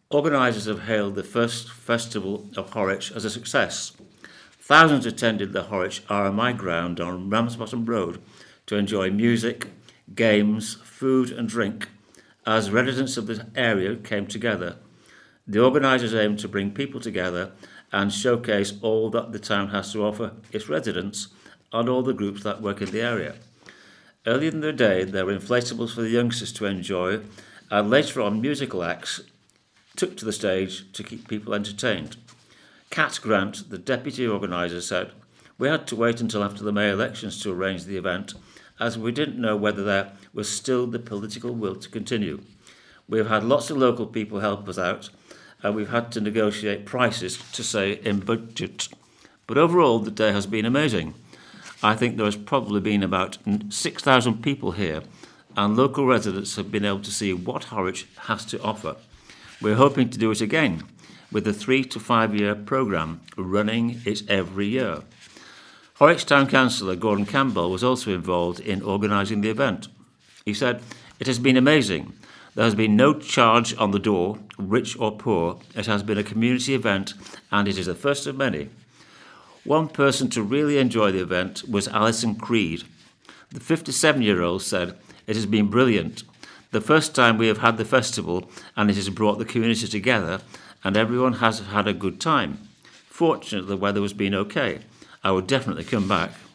Organisers have hailed the first festival of Horwich as a success. Thousands attended the Horwich RMI ground on Ramsbottom Road to enjoy music, games, food and drink as residents of the area came together. The organisers aim to bring people together and showcase all that the town has to offer its residents and all the groups that work in the area. Earlier in the day, there were inflatables for the youngsters to enjoy, and later on, musical acts took to the stage to keep people entertained. Kat Grant, the deputy organiser, said, "We had to wait until after the May elections to arrange the event, as we didn't know whether there was still the political will to continue. We've had lots of local people help us out, and we've had to negotiate prices to stay in budget. But overall, the day has been amazing. I think there has probably been about 6,000 people here, and local residents have been able to see what Horwich has to offer. We're hoping to do it again, with a 3 to 5 year programme running it every year." Horwich Town Councillor Gordon Campbell was also involved in organising the event. He said, "It has been amazing. There has been no charge on the door, rich or poor. It has been a community event, and it is the first of many." One person to really enjoy the event was Alison Creed. The 57-year-old said, "It has been brilliant. The first time we have had the festival, and it has brought the community together, and everyone has had a good time. Fortunately, the weather has been okay. I would definitely come back."